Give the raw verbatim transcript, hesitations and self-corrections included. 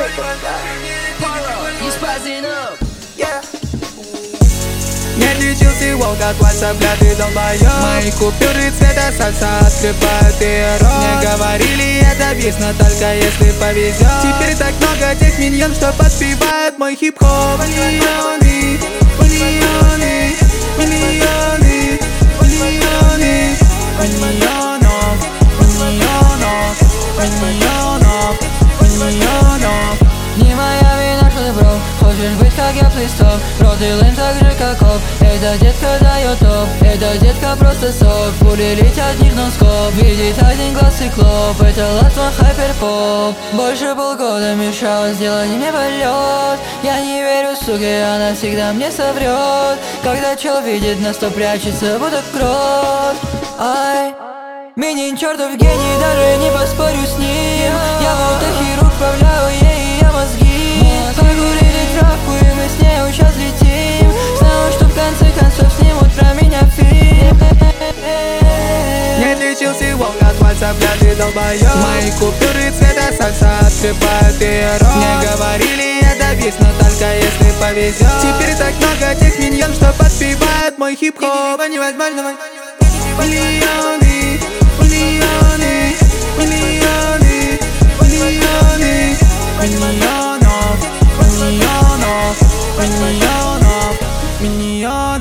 Не лечился волк от вальса, бля, ты долбоёб. Мои купюры цвета сальса открывают пирог. Мне говорили, это вечно, только если повезет. Теперь так много тех миньон, что подпевают мой хип-хоп. Миллионы, миллионы, миллионы, миллионы, миллионов, миллионов, миллионов, миллионов. Не моя вина, что ты брал. Хочешь быть как я, плейстоп. Рот и лейм так же, как оп. Эта детка дает топ. Эта детка просто сок. Пули летят в них нон-скоп. Видит один глаз циклоп. Это латван хайперпоп. Больше полгода мешал сделать мне полет. Я не верю, суке, она всегда мне соврет. Когда чел видит нас, то прячется, будто крот. Ай, Минин чертов гений, даже не поспорю с ним. Я будто хирург, правляю ей я мозги. Покурили травку и мы с ней сейчас летим. Знала, что в конце концов снимут про меня фильм. Не лечился волк от вальса, бля, ты долбоёб. Мои купюры цвета сальса открывают пирог. Мне говорили, это вечно, только если повезет. Теперь так много тех миньон, что подпевают мой хип-хоп. Невозможно. Миллионы, миллионы, миллионы, миллионы, миллионов, миллионов, миллионов, миллионов.